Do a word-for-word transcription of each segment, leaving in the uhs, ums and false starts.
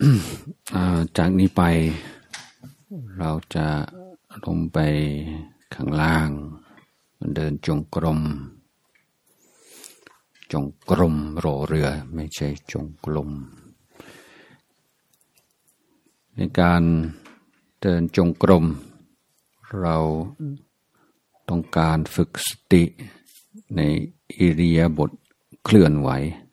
จากนี้ไปเราจะลงไปข้างล่างเดินจงกรมจงกรมรอเรือไม่ใช่จงกรมในการเดินจงกรมเราต้องการฝึกสติในอิริยาบถเคลื่อนไหว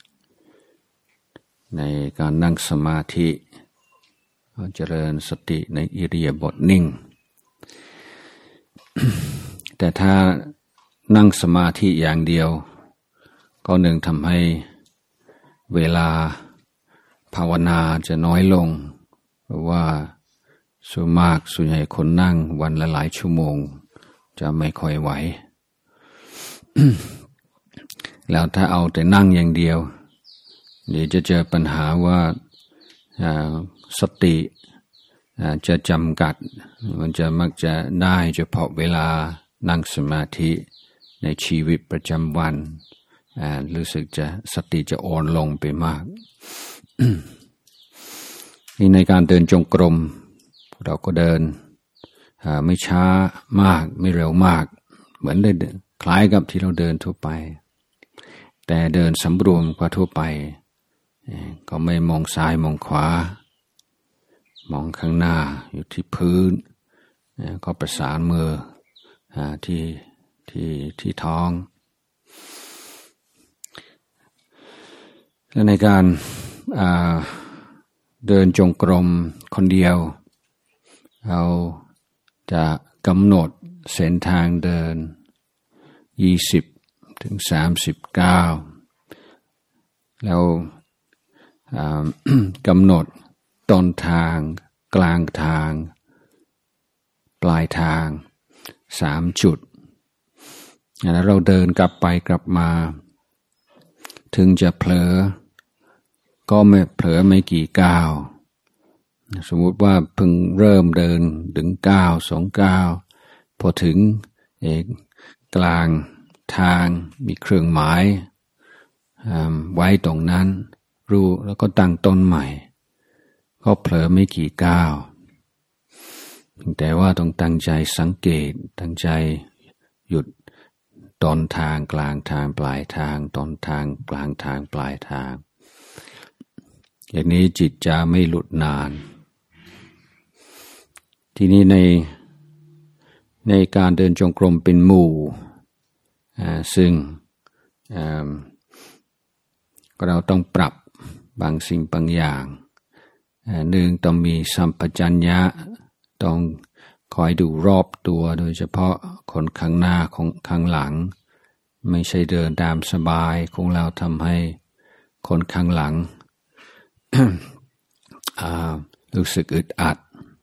ในการนั่งสมาธิเจริญสติในอิริยาบถนิ่ง แต่ถ้านั่งสมาธิอย่างเดียวก็หนึ่งทำให้เวลาภาวนาจะน้อยลงเพราะว่าส่วนมากส่วนใหญ่คนนั่งวันละหลายชั่วโมงจะไม่ค่อยไหว แล้วถ้าเอาแต่นั่งอย่างเดียวเดี๋ยวจะเจอปัญหาว่าสติจะจำกัดมันจะมักจะได้เฉพาะเวลานั่งสมาธิในชีวิตประจำวันรู้สึกจะสติจะอ่อนลงไปมาก นี่ในการเดินจงกรมเราก็เดินไม่ช้ามากไม่เร็วมากเหมือนได้คล้ายกับที่เราเดินทั่วไปแต่เดินสำรวมกว่าทั่วไปก็ไม่มองซ้ายมองขวามองข้างหน้าอยู่ที่พื้นก็ประสานมือที่ที่ที่ท้องและในการเดินจงกรมคนเดียวเราจะกำหนดเส้นทางเดินยี่สิบถึงสามสิบเก้าแล้วกำหนดต้นทางกลางทางปลายทางสามจุดแล้วเราเดินกลับไปกลับมาถึงจะเผลอก็ไม่เผลอไม่กี่ก้าวสมมุติว่าเพิ่งเริ่มเดินถึงก้าวสองก้าวพอถึงเอกกลางทางมีเครื่องหมายไว้ตรงนั้นรู้แล้วก็ตั้งต้นใหม่ก็เผลอไม่กี่ก้าวแต่ว่าต้องตั้งใจสังเกตตั้งใจหยุดต้นทางกลางทางปลายทางต้นทางกลางทางปลายทางอย่างนี้จิตจะไม่หลุดนานทีนี้ในในการเดินจงกรมเป็นหมู่ซึ่งเราต้องปรับบางสิ่งบางอย่างหนึ่งต้องมีสัมปชัญญะต้องคอยดูรอบตัวโดยเฉพาะคนข้างหน้าของข้างหลังไม่ใช่เดินตามสบายของเราทำให้คนข้างหลัง รู้สึกอึดอัด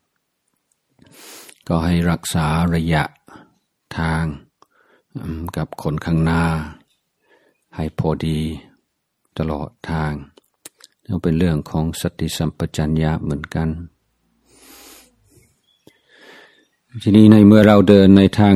ก็ให้รักษาระยะทางกับคนข้างหน้าให้พอดีตลอดทางนี่เป็นเรื่องของสติสัมปชัญญะเหมือนกันทีนี้ในเมื่อเราเดินในทาง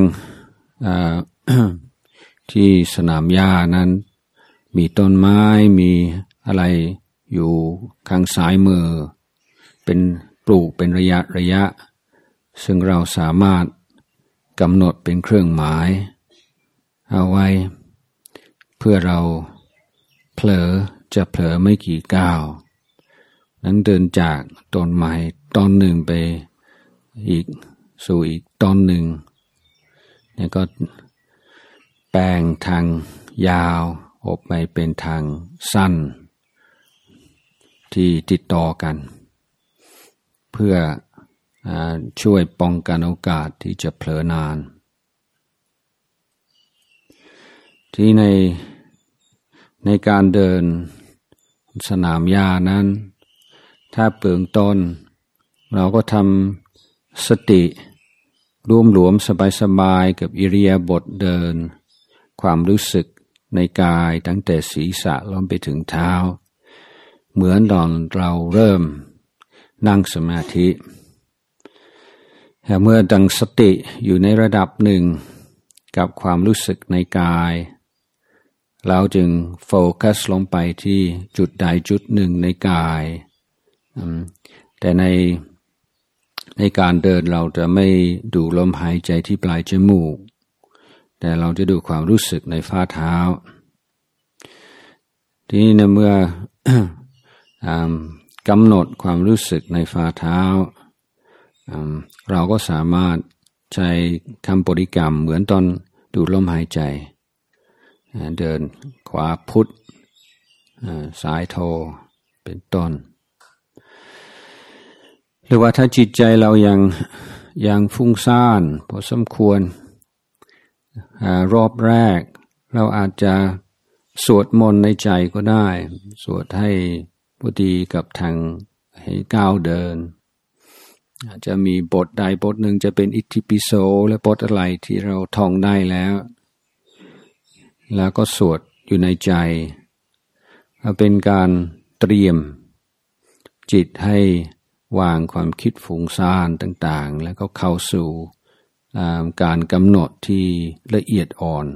ที่สนามหญ้านั้นมีต้นไม้มีอะไรอยู่ข้างซ้ายมือเป็นปลูกเป็นระยะระยะซึ่งเราสามารถกำหนดเป็นเครื่องหมายเอาไว้เพื่อเราเผลอจะเผลอไม่กี่ก้าวนั้นเดินจากต้นไม้ต้นหนึ่งไปอีกสู่อีกต้นหนึ่งนี่ก็แปลงทางยาวออกไปเป็นทางสั้นที่ติดต่อกันเพื่อช่วยป้องกันโอกาสที่จะเผลอนานที่ในในการเดินสนามหญ้านั้นถ้าเบื้องต้นเราก็ทำสติรวมหลวมสบายๆกับอิริยาบถเดินความรู้สึกในกายตั้งแต่ศีรษะลงไปถึงเท้าเหมือนตอนเราเริ่มนั่งสมาธิแต่เมื่อตั้งสติอยู่ในระดับหนึ่งกับความรู้สึกในกายเราจึงโฟกัสลงไปที่จุดใดจุดหนึ่งในกายแต่ในในการเดินเราจะไม่ดูลมหายใจที่ปลายจมูกแต่เราจะดูความรู้สึกในฝ่าเท้าทีนี้ในเมื่อกำหนดความรู้สึกในฝ่าเท้าเราก็สามารถใช้คำบริกรรมเหมือนตอนดูลมหายใจเดินขวาพุทธซ้ายโทเป็นต้นหรือว่าถ้าจิตใจเรายังยังฟุ้งซ่านพอสมควรรอบแรกเราอาจจะสวดมนต์ในใจก็ได้สวดให้พอดีกับทางให้ก้าวเดินอาจจะมีบทใดบทหนึ่งจะเป็นอิติปิโสและบทอะไรที่เราท่องได้แล้วแล้วก็สวดอยู่ในใจเป็นการเตรียมจิตให้วางความคิดฟุ้งซ่านต่างๆแล้วก็เข้าสู่การกำหนดที่ละเอียดอ่อน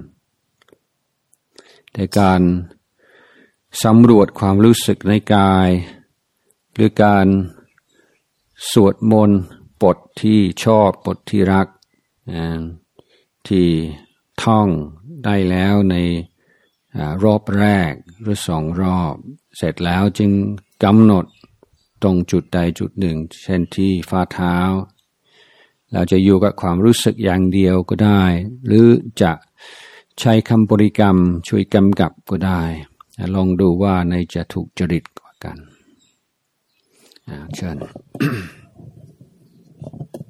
แต่การสำรวจความรู้สึกในกายหรือการสวดมนต์บทที่ชอบบทที่รักที่ท่องได้แล้วในรอบแรกหรือสองรอบเสร็จแล้วจึงกำหนดตรงจุดใดจุดหนึ่งเช่นที่ฝ่าเท้าเราจะอยู่กับความรู้สึกอย่างเดียวก็ได้หรือจะใช้คำบริกรรมช่วยกำกับก็ได้ลองดูว่าในจะถูกจริตกว่ากันเชิญ